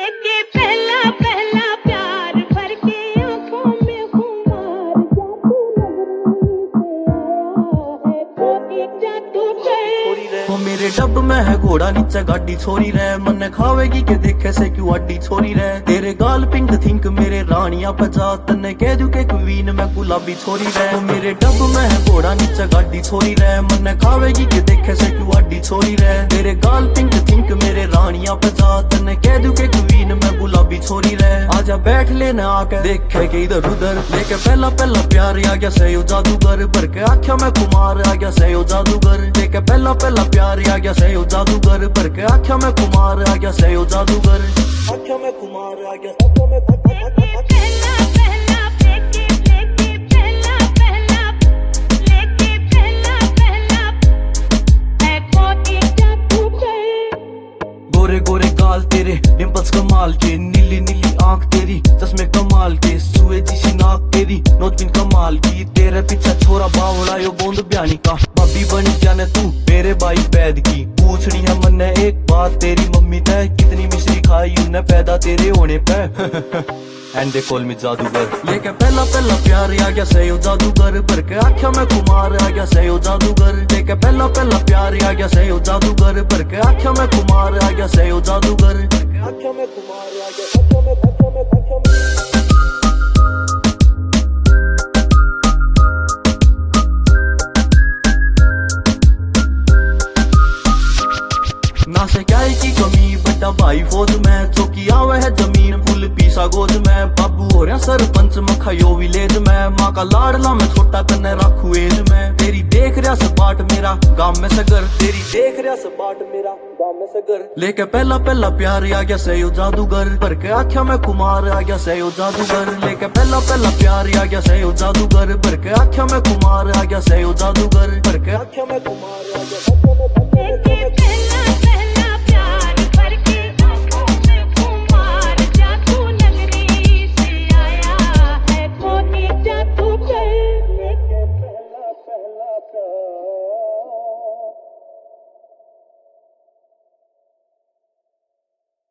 लेके पहला पहला प्यार भर के आंखों में खुमार जादू से वो मेरे डब में है घोड़ा नीचे गाड़ी छोरी रहे मन खावेगी के देखे से क्यों अड्डी छोरी रहे तेरे गाल पिंक थिंक मेरे रानिया पचा तन्ने कह दू के क्वीन में गुलाबी छोरी रहे मेरे डब में है घोड़ा नीचे गाड़ी छोरी रहे मन खावेगी के देखे से क्यों अड्डी छोरी रहे तेरे गाल पिंक थिंक मेरे रानिया पचा तन्ने कह दू के क्वीन में गुलाबी छोरी रहे आजा बैठ लेना आके देखे के इधर उधर लेके पहला पहला प्यार आ गया सही जादूगर भर के आख्या में कुमार आ गया सही जादूगर लेके पहला पहला प्यार आ गया सही जादूगर भर के आख्या में कुमार आ गया सही जादूगर आख्या में कुमार आ गया गोरे गोरे गाल तेरे डिम्पल्स कमाल के नीली नीली आंख तेरी चश्मे कमाल के सुए जिसी नाक तेरी नोटबिन कमाल की तेरे पीछे छोरा बावड़ा यो बोंद ब्यानी का भाभी बनी जाने तू मेरे भाई पैद की पूछनी है मन ने एक बात तेरी मम्मी तय कितनी मिश्री खाई उन्हें पैदा तेरे होने पे एंड दे कॉल मी जादूगर लेके पहला पहला प्यार आ गया सही जादूगर भर के आख्या में कुमार आ गया सही जादूगर लेके पहला पहला प्यार आ गया सही जादूगर भर के आख्या में कुमार आ गया सही जादूगर आख्या में कुमार आ गया ना से क्या की कमी बड़ा भाई फौज में चौकी आवे है जमीन फुल पीसा गोद में बाबू हो रहा सरपंच मखायो विलेज में माँ का लाडला में छोटा कन्ने राखू एज में तेरी देख रहा सपाट मेरा गांव में सगर तेरी देख रहा सपाट मेरा गांव में सगर लेके पहला पहला प्यार आ गया सही जादूगर भर के आख्या में कुमार आ गया सही जादूगर लेके पहला पहला प्यार आ गया सही जादूगर भर के आख्या में कुमार आ गया सही जादूगर भर के आख्या में कुमार आ गया